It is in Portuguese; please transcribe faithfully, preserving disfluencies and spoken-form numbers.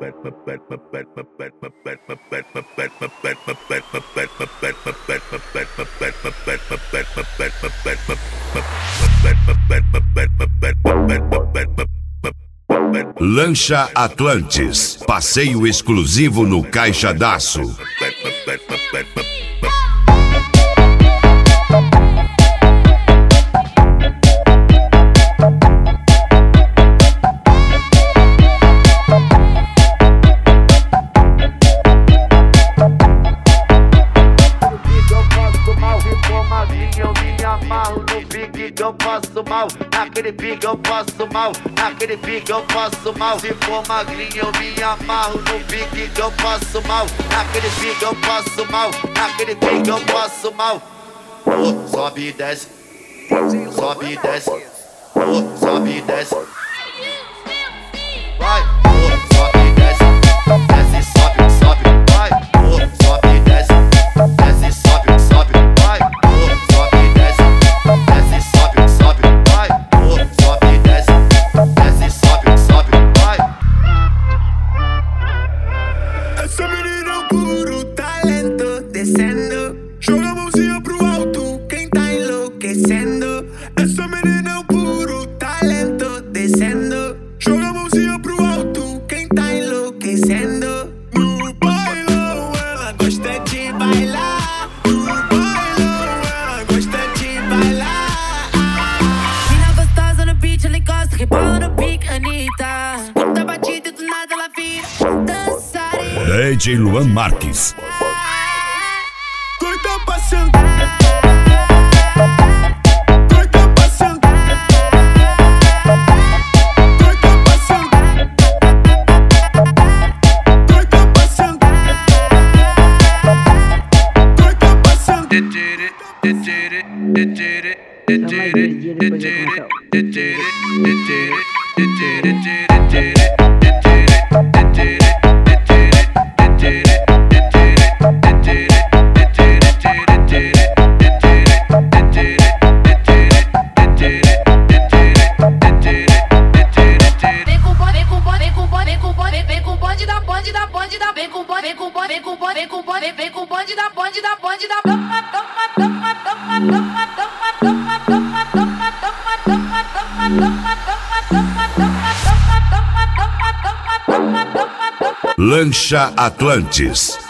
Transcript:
Lancha Atlantis, passeio exclusivo no Caixadaço. Eu passo mal, naquele pique eu passo mal, naquele pique eu passo mal. Se for magrinho eu me amarro no pique que eu passo mal, naquele pique eu passo mal, naquele pique eu passo mal. Oh, sobe e desce, sobe e desce, oh, sobe e desce. Vai, oh, sobe e desce, desce, sobe, sobe, vai, oh, sobe e desce, desce, sobe, sobe, vai, oh, sobe e desce, desce, sobe, sobe, vai, oh, sobe e desce, desce, sobe, sobe, vai. Essa menina é um puro talento, descendo, joga a mãozinha pro alto, quem tá enlouquecendo. Essa menina é um puro talento, descendo, joga a mãozinha pro alto, quem tá enlouquecendo. No bailão ela gosta de bailar, no bailão ela gosta de bailar. Mina gostosa no beat, ela encosta, rebola no pique, Anitta. Escuta batida e do nada ela vira dançarina. D J Luan Marques. Doida pra sentar, doida pra sentar, doida pra sentar, doida pra sentar, doida pra sentar. Lancha Atlantis.